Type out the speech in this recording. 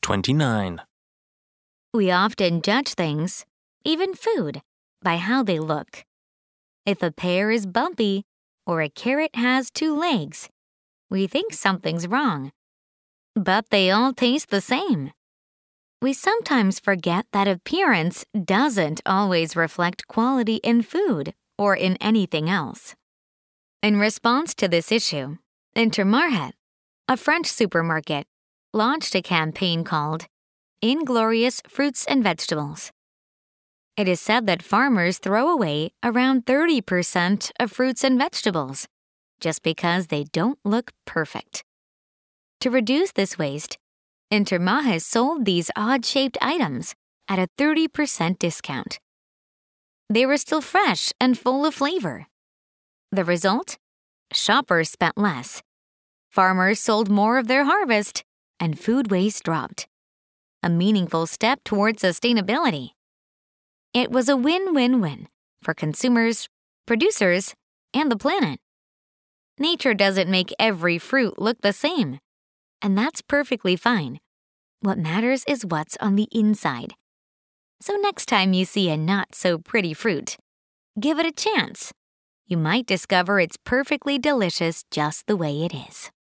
29. We often judge things, even food, by how they look. If a pear is bumpy or a carrot has 2 legs, we think something's wrong. But they all taste the same. We sometimes forget that appearance doesn't always reflect quality in food or in anything else. In response to this issue, Intermarché, a French supermarket, launched a campaign called Inglorious Fruits and Vegetables. It is said that farmers throw away around 30% of fruits and vegetables just because they don't look perfect. To reduce this waste, Intermarché sold these odd-shaped items at a 30% discount. They were still fresh and full of flavor. The result? Shoppers spent less. Farmers sold more of their harvest, and food waste dropped. A meaningful step towards sustainability. It was a win-win-win for consumers, producers, and the planet. Nature doesn't make every fruit look the same, and that's perfectly fine. What matters is what's on the inside. So next time you see a not-so-pretty fruit, give it a chance. You might discover it's perfectly delicious just the way it is.